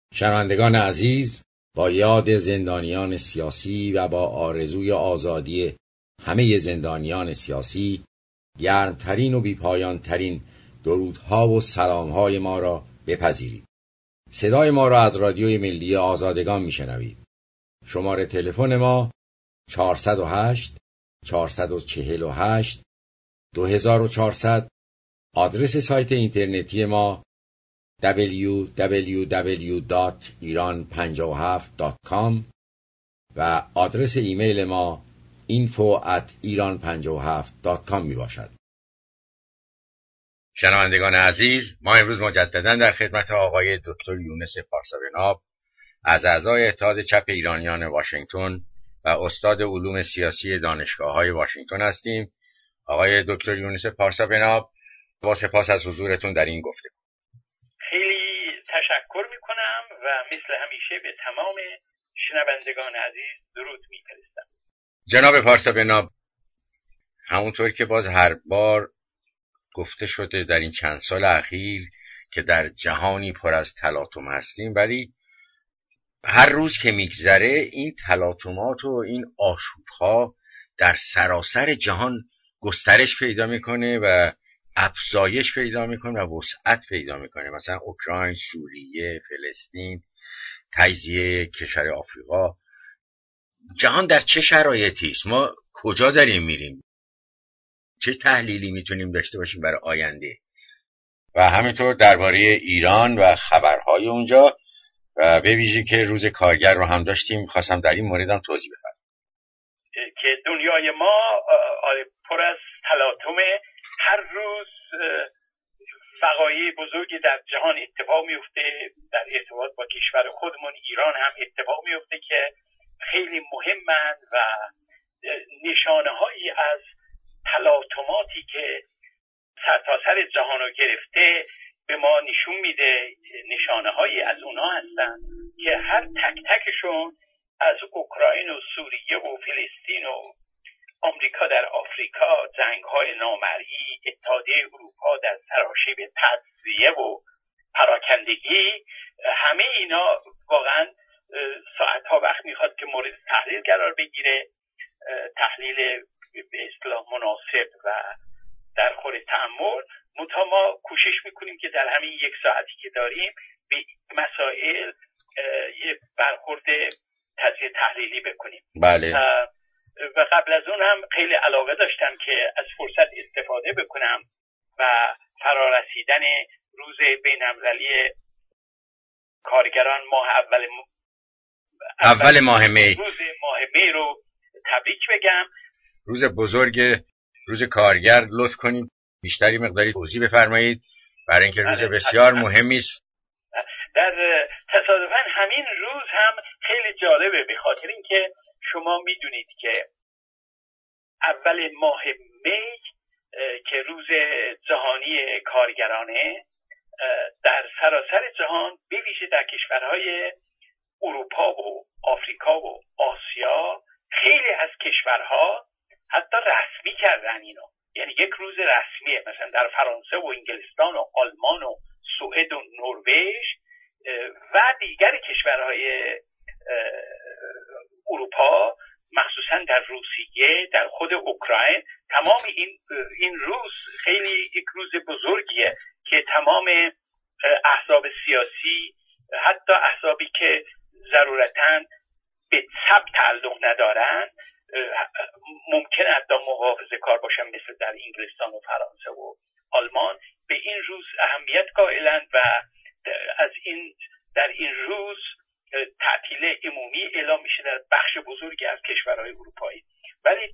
شنوندگان عزیز، با یاد زندانیان سیاسی و با آرزوی آزادی همه زندانیان سیاسی، گرمترین و بیپایانترین درودها و سلامهای ما را بپذیرید. صدای ما را از رادیوی ملی آزادگان میشنوید. شماره تلفن ما 408 448 2400. آدرس سایت اینترنتی ما www.iran57.com و آدرس ایمیل ما info@iran57.com می باشد. شنوندگان عزیز، ما امروز مجددا در خدمت آقای دکتر یونس پارسابناب از اعضای اتحاد چپ ایرانیان واشنگتن و استاد علوم سیاسی دانشگاه‌های واشنگتن هستیم. آقای دکتر یونس پارسابناب، با سپاس از حضورتون در این گفتگو. تشکر میکنم و مثل همیشه به تمام شنوندگان عزیز درود میفرستم. جناب پارسابناب، همونطور که باز هر بار گفته شده در این چند سال اخیر که در جهانی پر از تلاطم هستیم، ولی هر روز که میگذره این تلاطمات و این آشوبها در سراسر جهان گسترش پیدا میکنه و افزایش پیدا میکنه و وسعت پیدا میکنه. مثلا اوکراین، سوریه، فلسطین، تجزیه کشور آفریقا. جهان در چه شرایطی است؟ ما کجا داریم میریم؟ چه تحلیلی میتونیم داشته باشیم برای آینده؟ و همینطور درباره ایران و خبرهای اونجا و به ویژه که روز کارگر رو هم داشتیم، خواستم در این مورد هم توضیح بدم که دنیای ما پر از تلاطمه. هر روز وقایع بزرگی در جهان اتفاق میفته. در ارتباط با کشور خودمون ایران هم اتفاق میفته که خیلی مهمند و نشانه هایی از تلاطماتی که سرتاسر جهان رو گرفته به ما نشون میده. نشانه هایی از اونها هستن که هر تک تکشون از اوکراین و سوریه و فلسطین و آمریکا در آفریقا، جنگ‌های نامرئی، اتحادیه اروپا در سراشیب تجزیه و پراکندگی، همه اینا واقعا ساعت‌ها وقت میخواد که مورد تحلیل قرار بگیره. تحلیل به اصطلاح مناسب و در خور تأمل. منتها ما کوشش میکنیم که در همین یک ساعتی که داریم به مسائل یه برخورد تجزیه تحلیلی بکنیم. بله. و قبل از اون هم خیلی علاقه داشتم که از فرصت استفاده بکنم و فرارسیدن روز بین‌المللی کارگران ماه اول ماه می، روز ماه می رو تبریک بگم. روز بزرگ، روز کارگر. لطف کنید بیشتری مقداری توضیح بفرمایید برای اینکه روز بسیار مهمی است. در تصادفاً همین روز هم خیلی جالبه، به خاطر اینکه شما میدونید که اول ماه می که روز جهانی کارگرانه، در سراسر جهان به ویژه در کشورهای اروپا و آفریقا و آسیا خیلی از کشورها حتی رسمی کردن اینو. یعنی یک روز رسمیه. مثلا در فرانسه و انگلستان و آلمان و سوئد و نروژ و دیگر کشورهای اروپا، مخصوصا در روسیه، در خود اوکراین، تمام این روز خیلی یک روز بزرگیه که تمام احزاب سیاسی، حتی احزابی که ضرورتاً به چپ تعلق ندارن، ممکن حتی محافظه کار باشن، مثل در انگلستان و فرانسه و آلمان، به این روز اهمیت قائلند و در این روز تعطیل عمومی اعلام میشه در بخش بزرگی از کشورهای اروپایی. ولی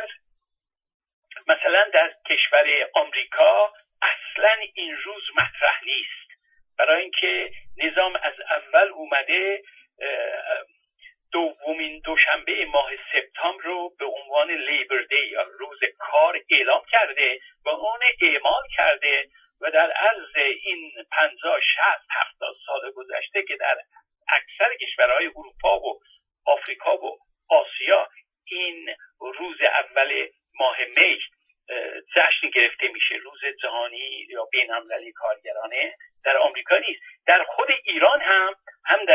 مثلا در کشور آمریکا اصلا این روز مطرح نیست، برای اینکه نظام از اول اومده دومین دوشنبه ماه سپتامبر رو به عنوان لیبر دی یا روز کار اعلام کرده و اون اعمال کرده و در عرض این 50 60 70 سال گذشته که در اکثر کشورهای اروپا و آفریقا و آسیا این روز اول ماه می جشن گرفته میشه، روز جهانی یا بین‌المللی کارگرانه. در آمریکا نیست. در خود ایران هم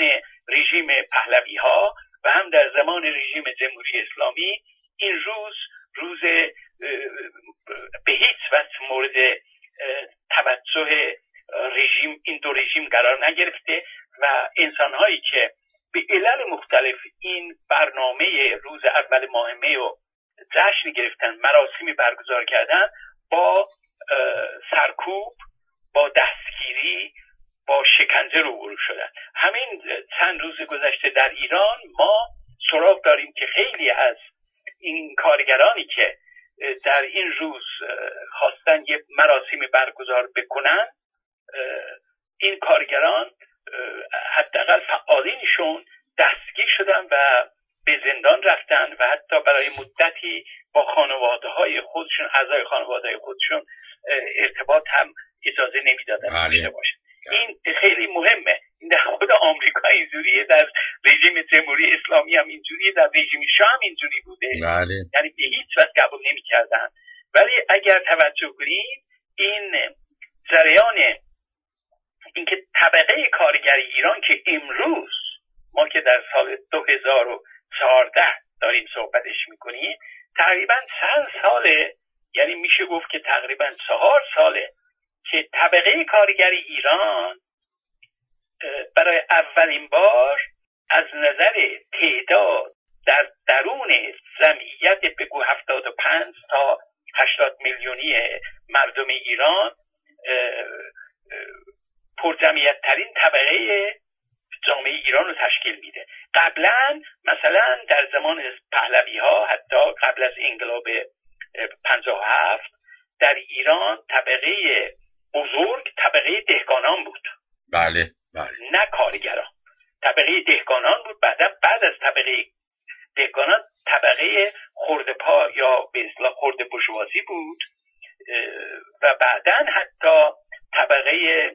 رژیم پهلوی ها و هم در زمان رژیم جمهوری اسلامی این روز به هیچ وجه مورد توجه رژیم این دو رژیم قرار نگرفته و انسانهایی که به علل مختلف این برنامه روز اول ماه می رو جشن گرفتن، مراسمی برگزار کردن، با سرکوب، با دستگیری، با شکنجه روبرو شدن. همین چند روز گذشته در ایران ما سراغ داریم که خیلی از این کارگرانی که در این روز خواستن یه مراسمی برگزار بکنن، این کارگران حداقل فعالینشون دستگیر شدن و به زندان رفتن و حتی برای مدتی با خانواده‌های خودشون، اعضای خانواده‌های خودشون ارتباط هم اجازه نمیدادن داشته باشن. این خیلی مهمه. این در خود آمریکا اینجوریه، در رژیم جمهوری اسلامی هم اینجوریه، در رژیم شاه هم اینجوری بوده. یعنی به هیچ وجه قبول نمی‌کردن. ولی اگر توجه کنید این جریان اینکه طبقه کارگر ایران که امروز ما که در سال 2014 داریم صحبتش میکنیم، تقریبا چند ساله، یعنی میشه گفت که تقریبا 4 ساله که طبقه کارگر ایران برای اولین بار از نظر تعداد در درون جمعیت بگو 75 تا 80 میلیونی مردم ایران پرجمعیت ترین طبقه جامعه ایران رو تشکیل میده. قبلا مثلا در زمان پهلوی ها، حتی قبل از انقلاب 57 در ایران طبقه بزرگ طبقه دهقانان بود. بله. نه کارگران. طبقه دهقانان بود. بعد از طبقه دهقانان طبقه خردپا یا به اصطلاح خرده بورژوازی بود و بعداً حتی طبقه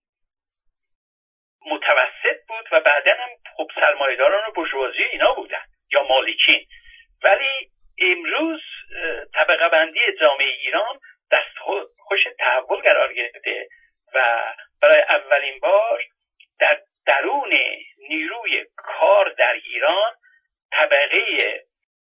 متوسط بود و بعداً هم خب سرمایه‌داران و بورژوازی اینا بودن یا مالکین. ولی امروز طبقه بندی جامعه ایران دستخوش تحول قرار گرفته و برای اولین بار در درون نیروی کار در ایران طبقه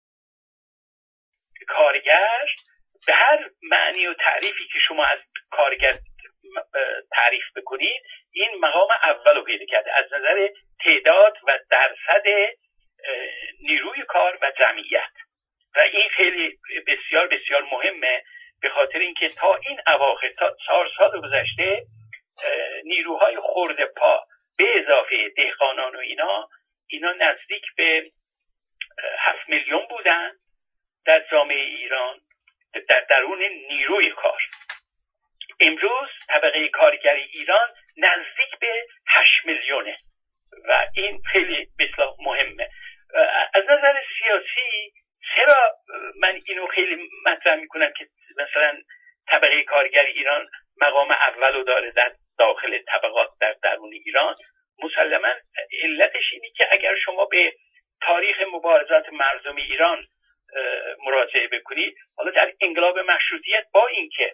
کارگر به هر معنی و تعریفی که شما از کارگر تعریف بکنید این مقام اول رو پیدا کرده از نظر تعداد و درصد نیروی کار و جمعیت. و این خیلی بسیار بسیار مهمه، به خاطر اینکه تا این اواخر، تا 4 سال گذشته، نیروهای خرده پا به اضافه دهقانان و اینا نزدیک به 7 میلیون بودن در جامعه ایران در درون نیروی کار. امروز طبقه کارگری ایران نزدیک به 8 میلیونه و این خیلی بسیار مهمه. از نظر سیاسی چرا من اینو خیلی مطرح میکنم که مثلا طبقه کارگری ایران مقام اولو داره در داخل طبقات در درون ایران؟ مسلما علتش اینه که اگر شما به تاریخ مبارزات مردم ایران مراجعه بکنید، حالا در انقلاب مشروطیت با اینکه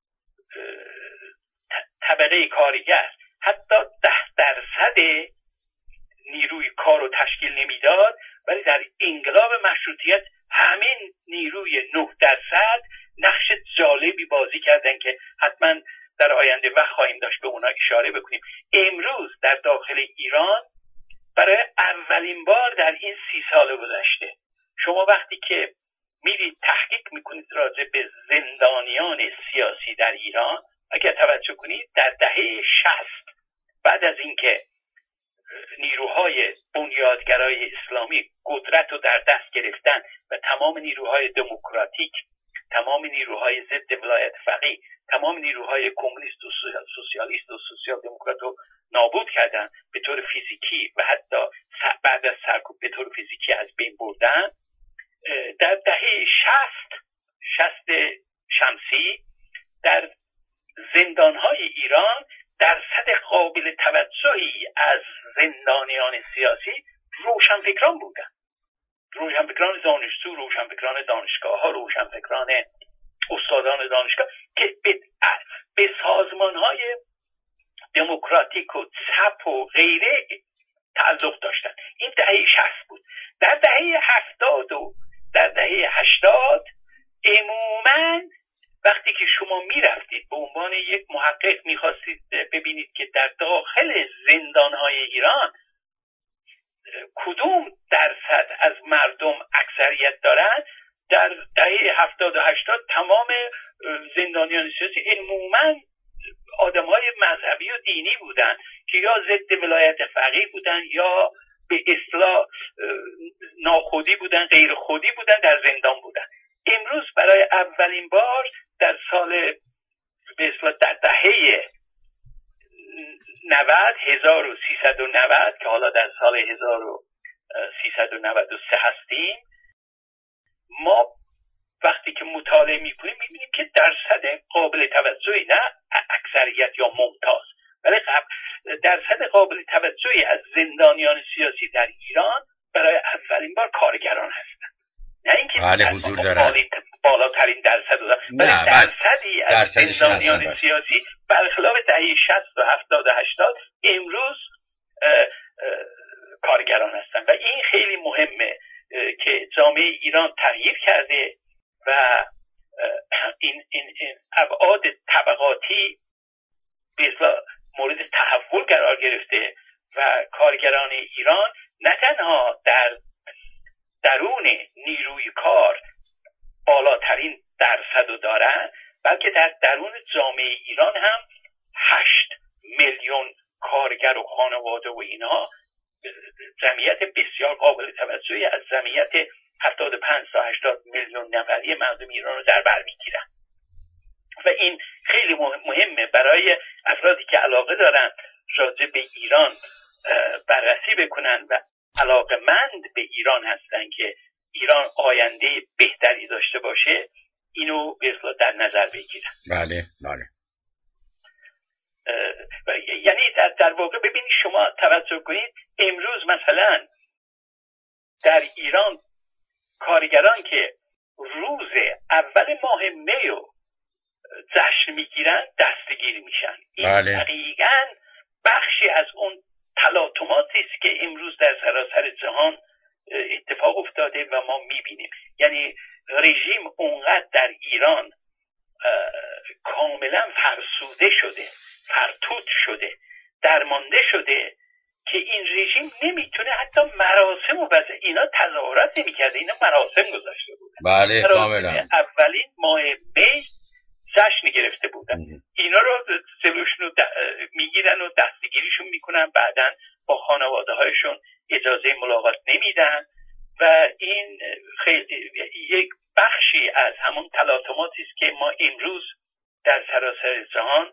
طبقه کارگر حتی 10% نیروی کار رو تشکیل نمیداد، ولی در انقلاب مشروطیت همین نیروی 9% نقش جالبی بازی کردن که حتما در آینده وقت خواهیم داشت به اونا اشاره بکنیم. امروز در داخل ایران برای اولین بار در این 30 سال گذشته شما وقتی که میرید تحقیق میکنید راجع به زندانیان سیاسی در ایران، اگر توجه کنید در دهه 60 بعد از اینکه نیروهای بنیادگرای اسلامی قدرت رو در دست گرفتن و تمام نیروهای دموکراتیک، تمام نیروهای ضد ولایت فقیه، تمام نیروهای کمونیست و سوسیالیست و سوسیال دموکرات رو نابود کردن به طور فیزیکی و حتی بعد از سرکوب به طور فیزیکی از بین بردن، در دهه 60 شمسی در زندانهای ایران درصد قابل توجهی از زندانیان سیاسی روشنفکران بودن. روشنفکران دانشجو، روشنفکران دانشگاه ها، روشنفکران استادان دانشگاه که به سازمانهای دموکراتیک و چپ و غیره تعلق داشتن. این دهه 60 بود. در دهه 70 و در دهه 80 عموماً وقتی که شما میرفتید به عنوان یک محقق میخواستید ببینید که در داخل زندانهای ایران کدوم درصد از مردم اکثریت دارن، در دهه 70 و 80 تمام زندانیان سیاسی عموماً آدم‌های مذهبی و دینی بودن که یا ضد ولایت فقیه بودن یا به اصطلاح ناخودی بودن، غیر خودی بودن، در زندان بودن. امروز برای اولین بار در سال به اصطلاح در دهه 1390 که حالا در سال 1393 هستیم، ما وقتی که مطالعه میکنیم میبینیم که درصد قابل توجهی، نه اکثریت یا ممتاز، ولی درصد قابل توجهی از زندانیان سیاسی در ایران برای اولین بار کارگران هستند. نه اینکه حضور دارن بالاترین درصد دارن، ولی درصدی از زندانیان سیاسی برخلاف دهه 60 و 70 و 80 امروز کارگران هستند و این خیلی مهمه که جامعه ایران تغییر کرده و این ابعاد طبقاتی مورد تحول قرار گرفته و کارگران ایران نه تنها در درون نیروی کار بالاترین درصد رو دارن، بلکه در درون جامعه ایران هم 8 میلیون کارگر و خانواده و اینها جمعیت بسیار قابل توجهی از جمعیت 75 تا 80 میلیون نفری مردم ایران رو در بر میگیرن و این خیلی مهمه برای افرادی که علاقه دارن راجع به ایران بررسی بکنن و علاقه‌مند به ایران هستن که ایران آینده بهتری داشته باشه، اینو به اصطلاح در نظر بگیرن. بله بله. یعنی در واقع ببینید شما توجه کنید، امروز مثلا در ایران کارگران که روز اول ماه می رو جشن میگیرن دستگیر میشن. این دقیقاً بخشی از اون تلاطماتی است که امروز در سراسر جهان اتفاق افتاده و ما میبینیم. یعنی رژیم اونقدر در ایران کاملا فرسوده شده، فرتوت شده، درمانده شده که این رژیم نمیتونه حتی مراسم و اینا تظاهرات نمیکرده، اینا مراسم گذاشته بودن. بله کاملا. اولین ماه می جشن گرفته بودن. اینا رو جلوشون میگیرن و دستگیریشون میکنن، بعدن با خانواده هایشون اجازه ملاقات نمیدن و این خیلی یک بخشی از همون تلاطماتی است که ما امروز در سراسر جهان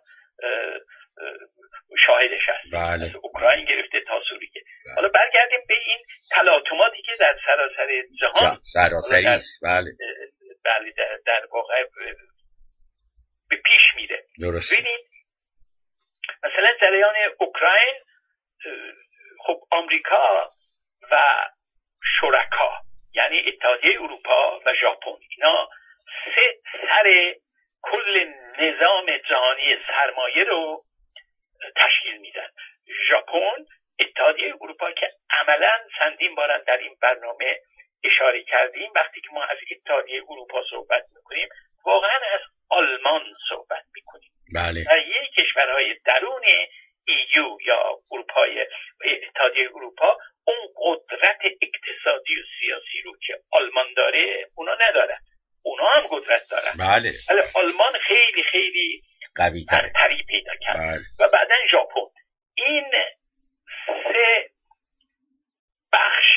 شاهدش هستیم. بله. از اوکراین گرفته تا سوریه. بله. حالا برگردیم به این تلاطماتی که در سراسر جهان سراسری است. بله. بله در واقع به پیش میره. درست. ببینید مثلا جریان اوکراین، خب آمریکا و شرکا یعنی اتحادیه اروپا و ژاپن، اینا سه سر کل نظام جهانی سرمایه رو تشکیل میدن. ژاپن، اتحادیه اروپا که عملا چندین بار در این برنامه اشاره کردیم، وقتی که ما از اتحادیه اروپا صحبت میکنیم واقعا از آلمان صحبت میکنیم. بله. در یک کشورهای درون EU یا اروپای اتحادیه اروپا اون قدرت اقتصادی و سیاسی رو که آلمان داره اونا ندارن. اونا هم قدرت دارن. بله. ولی آلمان خیلی خیلی برتری پیدا کرد. بله. و بعدن ژاپن. این سه بخش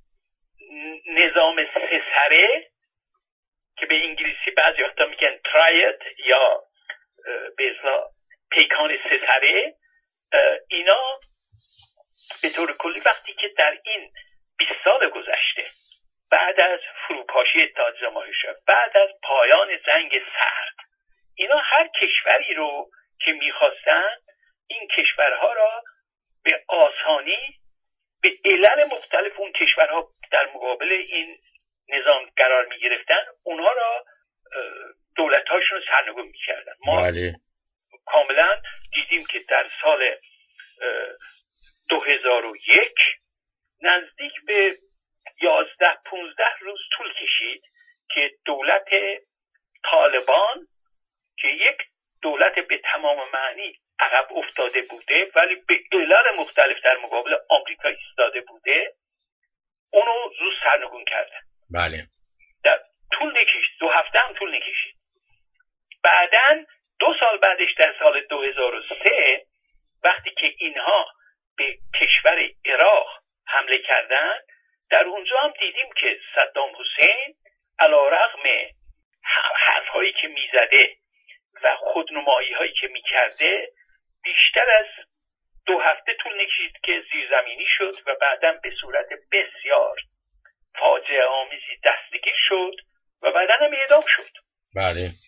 نظام سه سره که به انگلیسی بعضی وقتا میگن ترایت یا به اصطلاح پیکان سه سره، اینا به طور کلی وقتی که در این 20 سال گذشته بعد از فروپاشی اتحاد جماهیر شد، بعد از پایان جنگ سرد، اینا هر کشوری رو که میخواستن این کشورها را به آسانی به علل مختلف اون کشورها در مقابل این نظام قرار میگرفتن، اونها را دولت‌هاشون سرنگون میکردن. ما بله. کاملا دیدیم که در سال 2001 نزدیک به 11-15 روز طول کشید که دولت طالبان که یک دولت به تمام معنی عقب افتاده بوده ولی به علل مختلف در مقابل آمریکا ایستاده بوده، اونو زود سرنگون کردن. بله. در طول نکشید، 2 هفته هم طول نکشید. بعدن 2 سال بعدش در سال 2003 وقتی که اینها به کشور عراق حمله کردن، در اونجا هم دیدیم که صدام حسین علیرغم حرف‌هایی که میزده و خودنمایی‌هایی که میکرده بیشتر از 2 هفته طول نکشید که زیرزمینی شد و بعداً به صورت بسیار فاجعه آمیزی دستگیر شد و بعداً هم اعدام شد. بله.